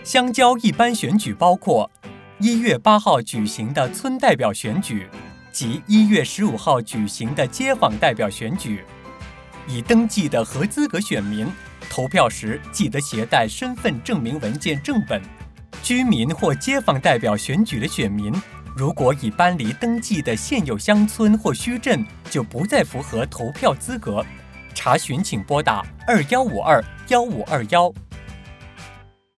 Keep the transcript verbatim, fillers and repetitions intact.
乡郊一般选举包括一月八号举行的村代表选举及一月十五号举行的街坊代表选举。已登记的合资格选民投票时记得携带身份证明文件正本。居民或街坊代表选举的选民，如果已搬离登记的现有乡村或墟镇，就不再符合投票资格。查询请拨打二幺五二幺五二幺。